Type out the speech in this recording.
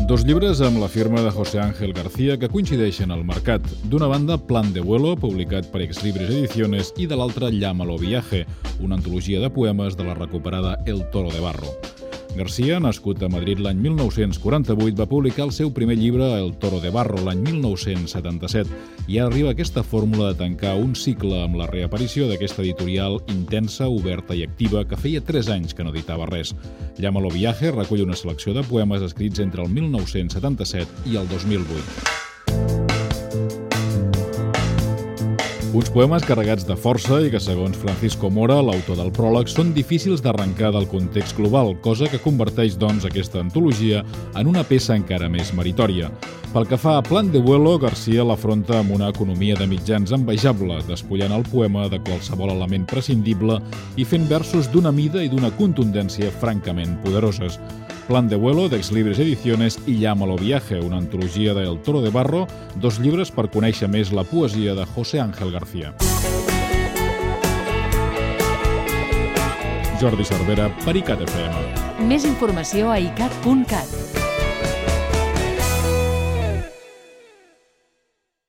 Dos llibres amb la firma de José Ángel García que coincideixen al mercat. D'una banda, Plan de Vuelo, publicat per Exlibris Ediciones, i de l'altra, Llámalo Viaje, una antologia de poemes de la recuperada El Toro de Barro. García, nascut a Madrid l'any 1948, va publicar el seu primer llibre, El Toro de Barro, l'any 1977, i ara arriba aquesta fórmula de tancar un cicle amb la reaparició d'aquesta editorial intensa, oberta i activa que feia 3 anys que no editava res. Llámalo Viaje recull una selecció de poemes escrits entre el 1977 i el 2008. Uns poemes carregats de força i que, segons Francisco Mora, l'autor del pròleg, són difícils d'arrencar del context global, cosa que converteix, doncs, aquesta antologia en una peça encara més meritòria. Pel que fa a Plan de Vuelo, García l'afronta amb una economia de mitjans envejable, despullant el poema de qualsevol element prescindible i fent versos d'una mida i d'una contundència francament poderoses. Plan de Vuelo, d'Exlibris Ediciones, i Llámalo Viaje, una antologia de El Toro de Barro, 2 llibres per conèixer més la poesia de José Ángel García. Jordi Cervera, per ICAT FM. Més informació a icat.cat.